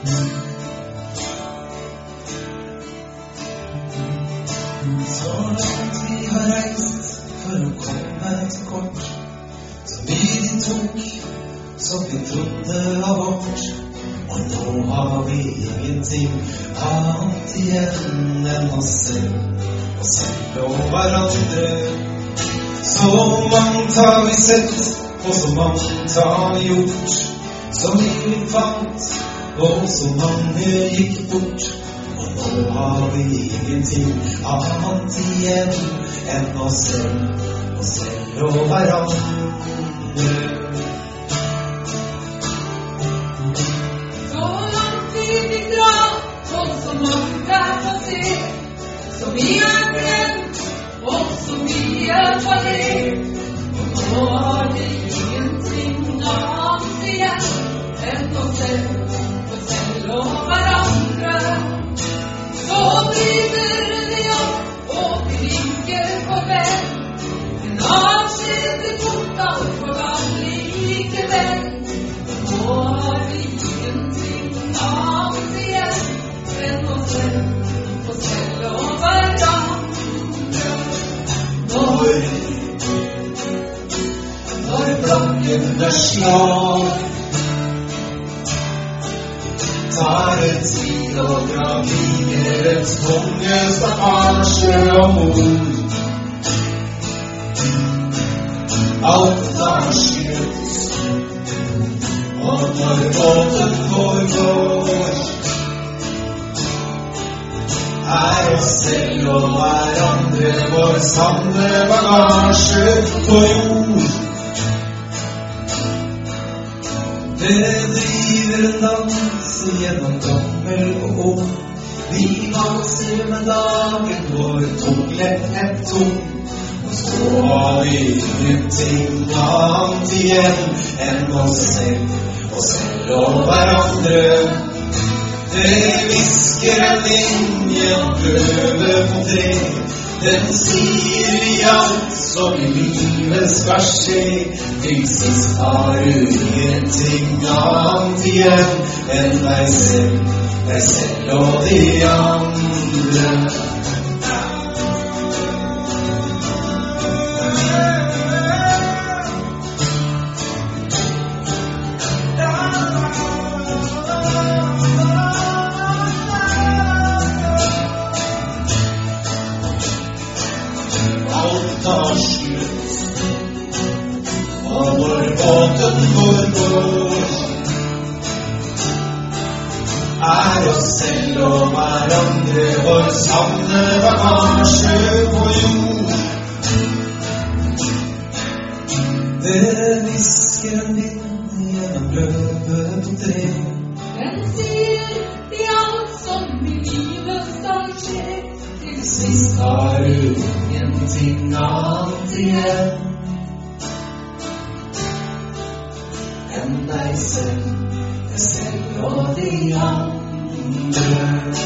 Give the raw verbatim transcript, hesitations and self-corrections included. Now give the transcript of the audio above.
Så långt vi har reist för att komma till kort, så vi tog som vi trodde var bort. Och då har vi ingenting annat igen än oss själv och sen och varandra. Så mångt har vi sett och så mångt har vi gjort, som vi fanns och så många gick bort. Och då har vi ingenting annat igen än oss själv och sen och varandra. Som vi har bränt och som vi har fallit, och då har vi ingenting annat igen än oss själv och själv och varandra. Så bryter vi upp och vi ligger på väg, en avsked borta på vallike väg, och då har vi ingenting annat igen än oss själv och själv och varandra. Norr, norrblocken där slag tar ett tid och drar kriger ett tvångens bagasje och mod. Allt har slut och Norrbotten går går är oss själv och varandra, vår samlade bagage på jord. Det driver en dans genom gammel och år. Vi valser med dagen, vår tåglätt är tom. Och så har vi ingenting annat igen än oss själv och själv och varandra. Det viskar en linje över på tre. Den säger i allt som i livet ska ske. Till sist har du ingenting annat igen än dig själv, dig själv och de andra. Är oss själv och varandra, vår samlade bagage på jord. Det viskar en vind genom lövet på trä. Den ser i allt som i livet ska ske. Till Sist har du ingenting annat igen än dig själv, dig själv och de andra.